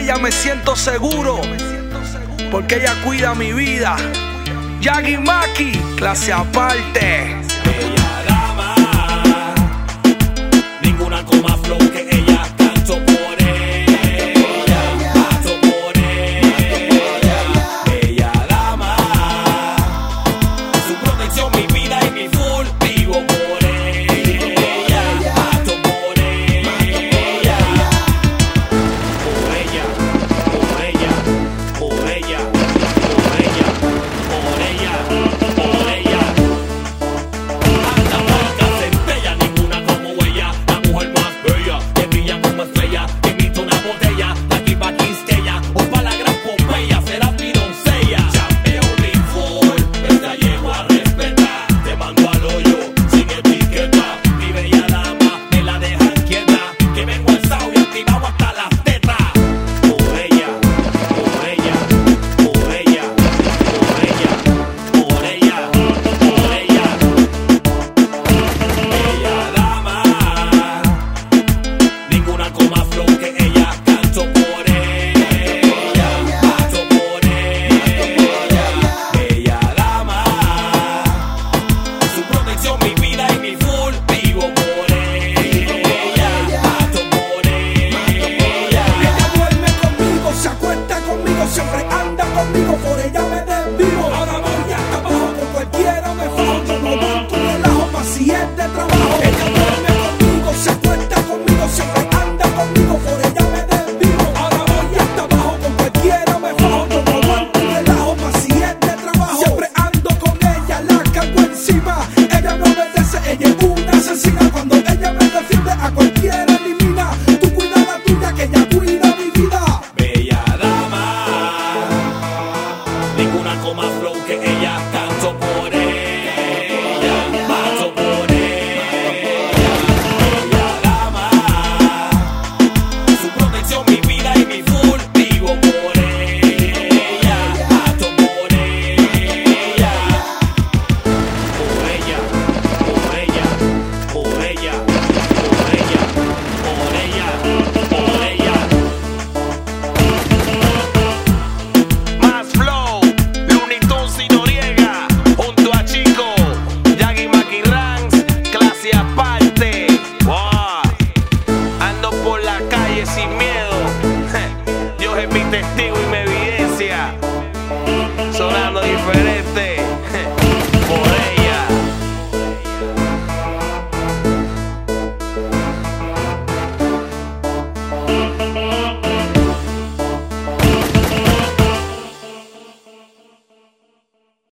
ella me siento seguro, porque ella cuida mi vida. Yagi Maki, clase aparte. Bella dama, ninguna con más flow que ella. Canto por ella, mato por ella. Bella dama, su protección, mi vida y mi full. Vivo por ella, mato por ella. Por ella, por ella, por ella, por ella, por ella, por ella. Anda marca centella, ninguna como ella. La mujer más bella, que brilla como estrella, que imita una botella. De aquí pa' Quisqueya, o pa' la gran Pompeya, será mi doncella. Champion full, esta llego a respetar. Te mando al hoyo, sin etiqueta. Mi bella dama, me la dejan quieta. Que vengo alzado y activado hasta las tetas. Por ella, por ella, por ella, por ella, por ella, por ella. Bella dama, ninguna con más flow que ella. Canto por ella, mato por ella. Bella dama, su protección, mi vida y mi full. Vivo por ella, mato por ella. Ella duerme conmigo, se acuesta conmigo, siempre anda conmigo, por ella me desvivo. Ahora voy hasta abajo, con cualquiera me fajo. Yo no monto un relajo, pa' si es de trabajo. Ella duerme conmigo, se acuesta conmigo, siempre anda conmigo, por ella me desvivo. Ahora voy hasta abajo, con cualquiera me fajo. Yo no monto un relajo, pa' si es de trabajo. Siempre ando con ella, la cargo encima. Ella me obedece, ella es una asesina. Cuando ella me defiende, a cualquiera elimina. Tú cuida la tuya, que ella cuida mi vida. Bella dama, ninguna con más flow que ella. Canto por ella, mato por ella. Bella dama, su protección, mi vida y mi full. Vivo por ella, mato por ella. Por ella, por ella, por ella, por ella, por ella, por ella. Más flow, Looney Tunes y Noriega, junto a Chico, Yagi Maki Ranks, clase aparte. Wow. Ando por la calle sin miedo. Dios es mi testigo y mi evidencia. Sonando